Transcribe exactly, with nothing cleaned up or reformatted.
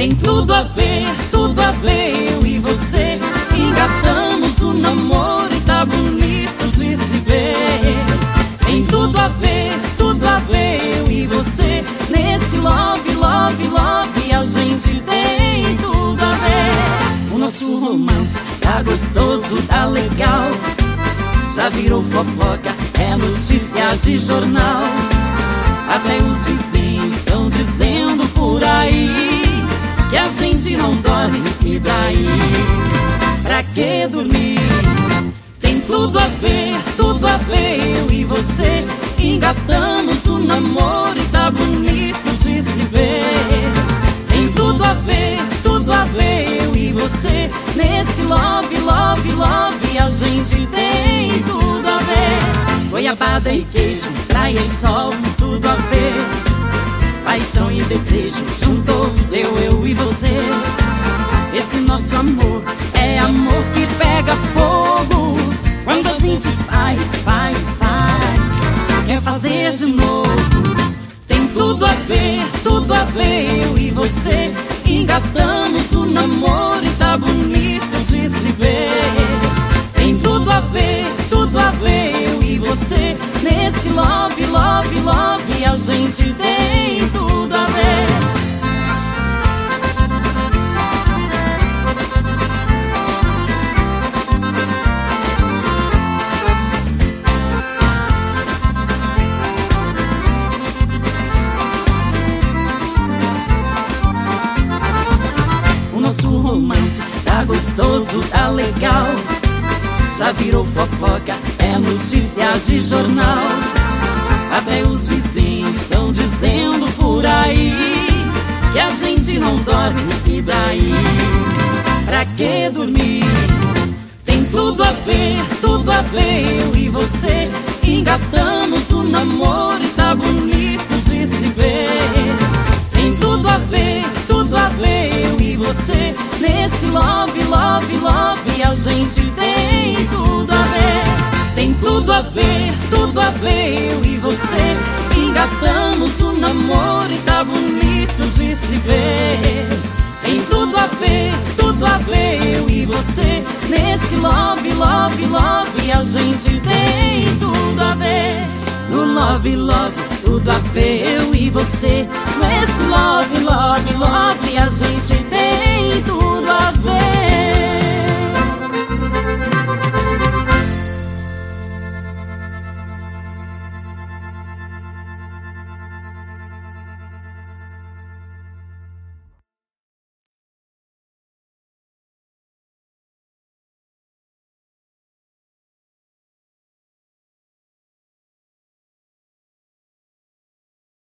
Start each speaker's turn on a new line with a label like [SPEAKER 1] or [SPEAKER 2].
[SPEAKER 1] Tem tudo a ver, tudo a ver, eu e você engatamos o namoro e tá bonito de se ver. Tem tudo a ver, tudo a ver, eu e você nesse love, love, love, a gente tem tudo a ver. O nosso romance tá gostoso, tá legal, já virou fofoca, é notícia de jornal. Até os vizinhos estão dizendo por aí que a gente não dorme, e daí? Pra que dormir? Tem tudo a ver, tudo a ver, eu e você engatamos o namoro e tá bonito de se ver. Tem tudo a ver, tudo a ver, eu e você nesse love, love, love, a gente tem tudo a ver. Goiabada e queijo, praia e sol, tudo a ver. Paixão e desejo, juntou, deu eu e você. Esse nosso amor é amor que pega fogo. Quando a gente faz, faz, faz, quer fazer de novo. Tem tudo a ver, tudo a ver, eu e você engatamos o namoro e tá bonito de se ver. Tem tudo a ver, tudo a ver, eu e você nesse love, love, love, a gente tem tudo a ver. O nosso romance tá gostoso, tá legal, já virou fofoca, é notícia de jornal. Até os vizinhos estão dizendo por aí que a gente não dorme, e daí? Pra que dormir? Tem tudo a ver, tudo a ver, eu e você engatamos o namoro e tá bonito de se ver. Tem tudo a ver, tudo a ver, eu e você nesse love, love, love, a gente tem tudo a ver. Tem tudo a ver, tudo a ver, eu e você engatamos o namoro e tá bonito de se ver. Tem tudo a ver, tudo a ver, eu e você nesse love, love, love, a gente tem tudo a ver. No love, love, tudo a ver, eu e você nesse love, love, love, a gente